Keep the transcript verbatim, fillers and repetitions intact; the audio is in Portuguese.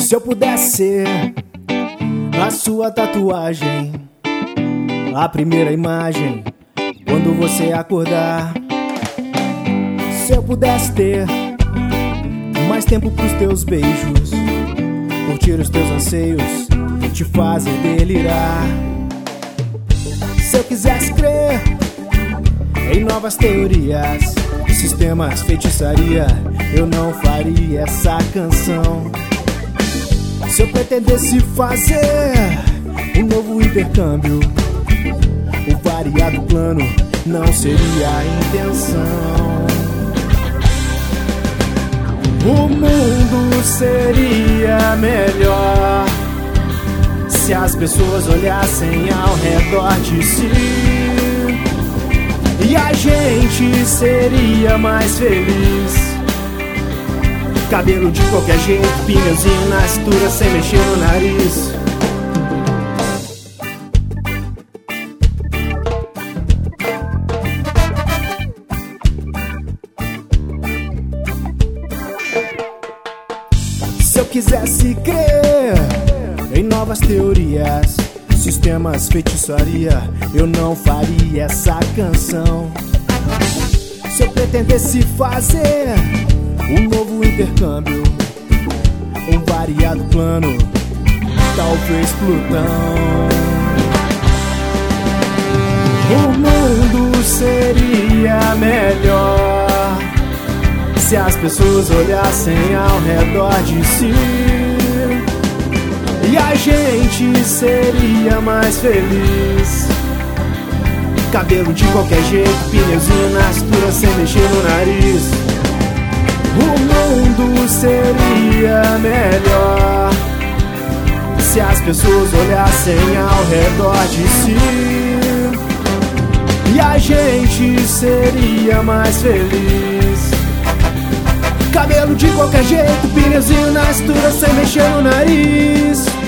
Se eu pudesse ser a sua tatuagem, a primeira imagem quando você acordar. Se eu pudesse ter mais tempo pros teus beijos, curtir os teus anseios, te fazer delirar. Se eu quisesse crer em novas teorias, sistemas, feitiçaria, eu não faria essa canção. Se eu pretendesse fazer um novo intercâmbio, o variado plano não seria a intenção. O mundo seria melhor se as pessoas olhassem ao redor de si, e a gente seria mais feliz. Cabelo de qualquer jeito, pneuzinho na cintura, sem mexer no nariz. Se eu quisesse crer em novas teorias, sistemas, feitiçaria, eu não faria essa canção. Se eu pretendesse fazer um novo intercâmbio, um variado plano, talvez Plutão. O mundo seria melhor se as pessoas olhassem ao redor de si, e a gente seria mais feliz. Cabelo de qualquer jeito, pneuzinho na cintura, sem mexer no nariz. O mundo seria melhor se as pessoas olhassem ao redor de si, e a gente seria mais feliz. Cabelo de qualquer jeito, pneuzinho na cintura, sem mexer no nariz.